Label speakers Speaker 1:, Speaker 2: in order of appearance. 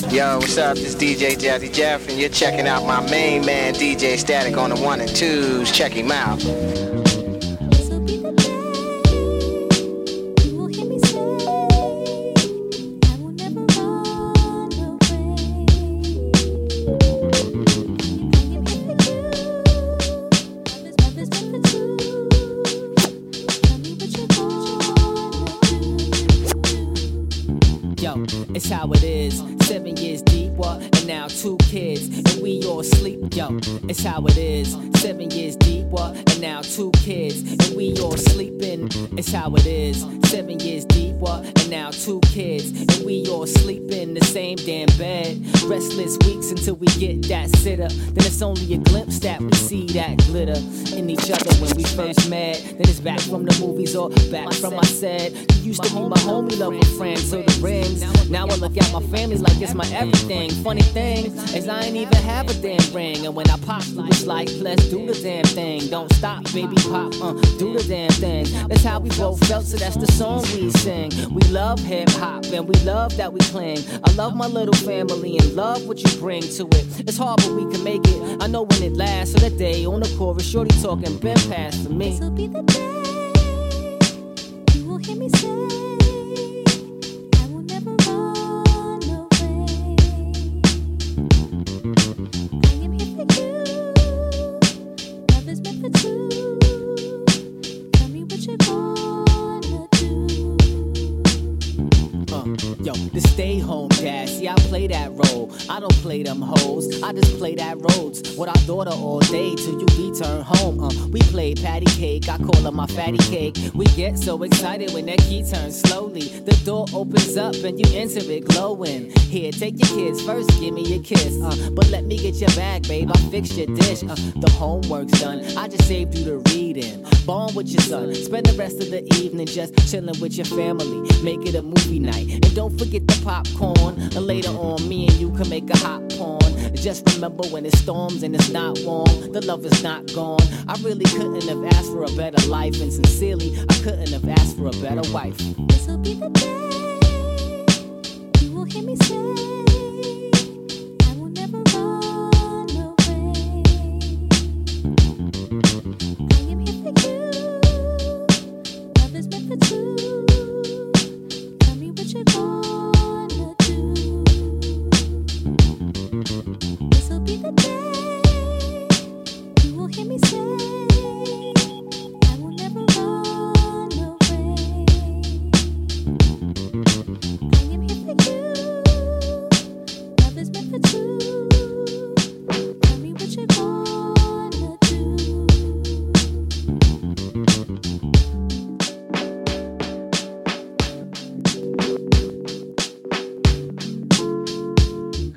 Speaker 1: Yo, what's up? This DJ Jazzy Jeff, and you're checking out my main man, DJ Static, on the 1 and 2s. Check him out.
Speaker 2: It's how it is, 7 years deep, what? And now 2 kids, and we all sleep, yo. It's how it is, 7 years deep, what? And now 2 kids, and we all sleeping. It's how it is, 7 years deep, what? And now 2 kids, and we all sleep in the same damn bed. Restless weeks until we get that sitter. Then it's only a glimpse that we see that glitter in each other when we first met. Then it's back from the movies or back from my set. You used to be my homie, love with friends, so the rings. Now I look at my family like it's my everything. Funny thing is I ain't even have a damn ring. And when I pop, it's like, let's do the damn thing. Don't stop, baby, pop, do the damn thing. That's how we both felt, so that's the song we sing. We love hip-hop and we love that we cling. I love my little family and love what you bring to it. It's hard, but we can make it. I know when it lasts, so that day on the chorus, shorty talking been past for me.
Speaker 3: This'll be the day you will hear me say
Speaker 2: yo, the stay home dad, see I play that role. I don't play them hoes, I just play that roads with our daughter all day till you return home. We play patty cake, I call her my fatty cake. We get so excited when that key turns slowly. The door opens up and you enter it glowing. Here, take your kids first, give me a kiss. But let me get your bag, babe, I fixed your dish. The homework's done, I just saved you the reading. Born with your son, spend the rest of the evening just chilling with your family. Make it a movie night, and don't forget the popcorn. And later on, me and you can make a hot porn. Just remember when it storms and it's not warm, the love is not gone. I really couldn't have asked for a better life, and sincerely, I couldn't have asked for a better wife.
Speaker 3: This'll be the day you will hear me say I will never run away. I am here for you. Love is meant for two. Tell me what you're going.